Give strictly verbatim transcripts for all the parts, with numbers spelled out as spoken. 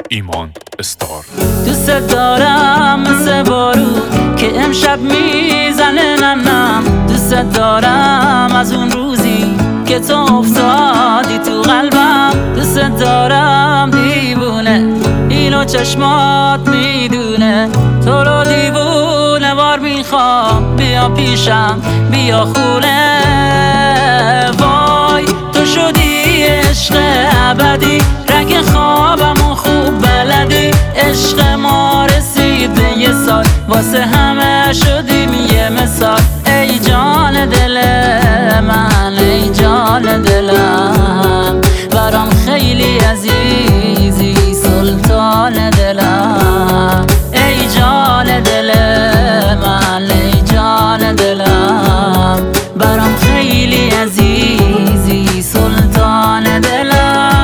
ایمان استار. دوست دارم مثل بارون که امشب میزنه نم نم. دوست دارم از اون روزی که تو افتادی تو قلبم. دوست دارم دیوونه اینو چشمات میدونه. تو رو دیوونه وار میخوام بیا پیشم بیا خونه. وای تو شدی عشق ابدی رنگ خوابمو خوب بلدی. عشق ما رسید به یه سال واسه همه شدیم یه مثال. ای جان دل من ای جان دلم برام خیلی عزیزی سلطان دلم. ای جان دل من ای جان دلم برام خیلی عزیزی سلطان دلم.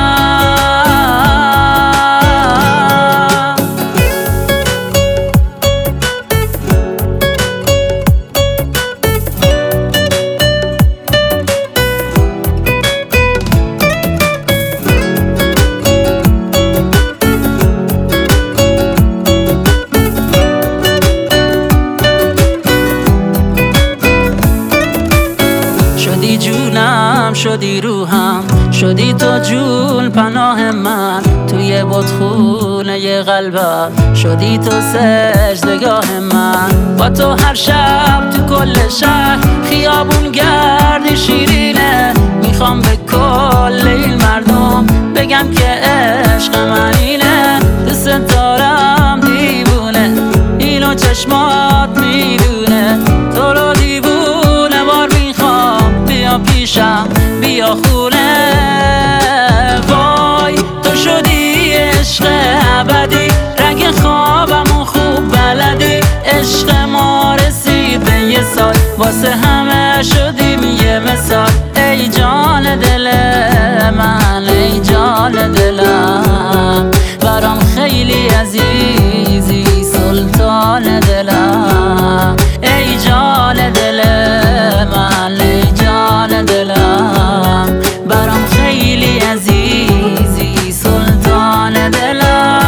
شدی جونم شدی روحم شدی تو جون پناه من. توی بتخونه قلبم شدی تو سجدگاه من. با تو هر شب تو کل شهر خیابون گرد شیرینه. میخوام به کل این مردم بگم که عشق من اینه. دوست دارم دیوونه اینو چشمات میدونه. تو رو دیوونه وار میخوام بیا پیشم بیا خونه. وای تو شدی عشق ابدی رنگ خوابمو خوب بلدی. عشق ما رسید به یه سال واسه همه شدیم یه مثال. ای جان دل من ای جان دلم برام خیلی عزیزی سلطان دلم. ای جان دل من ای جان دلم برام خیلی عزیزی سلطان دلم.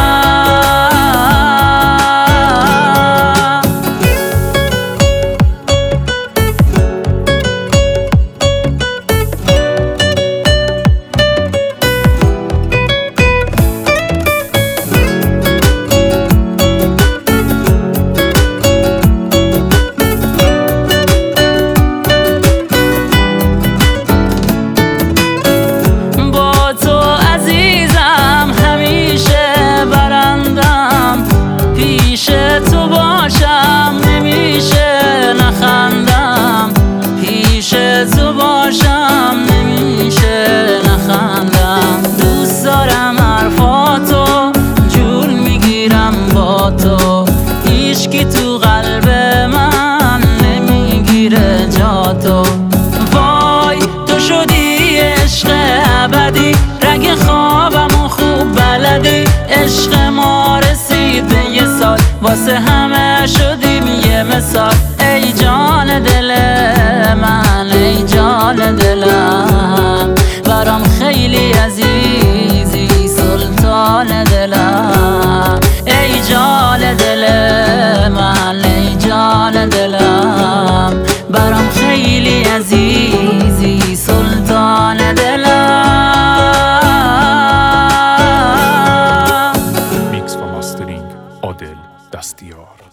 تو باشم نمیشه نخندم. پیش تو باشم نمیشه نخندم. دوست دارم حرفاتو جون میگیرم با تو. هیچکی تو قلب من نمیگیره جا تو. وای تو شدی عشق ابدی رنگ خوابمو خوب بلدی. عشق ما رسید به یه سال واسه همه شدیم یه مثال. ای جان دل من ای جان دلم برام خیلی عزیزی سلطان دلم. ای جان دل من ای جان دلم برام خیلی عزیزی سلطان دلم. میکس و ماسترینگ عادل دستیار.